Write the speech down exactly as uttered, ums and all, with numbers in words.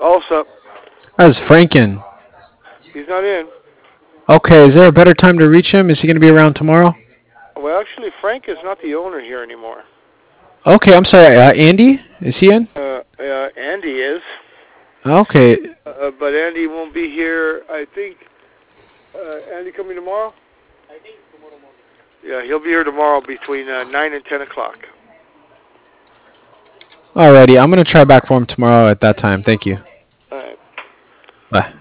Also, That's Franken. he's not in. Okay, is there a better time to reach him? Is he going to be around tomorrow? Well, actually, Frank is not the owner here anymore. Okay, I'm sorry. Uh, Andy, is he in? Uh, uh, Andy is, Okay. uh, but Andy won't be here. I think. Uh, Andy coming tomorrow? Yeah, he'll be here tomorrow between uh, nine and ten o'clock. Alrighty, I'm going to try back for him tomorrow at that time. Thank you. All right. Bye.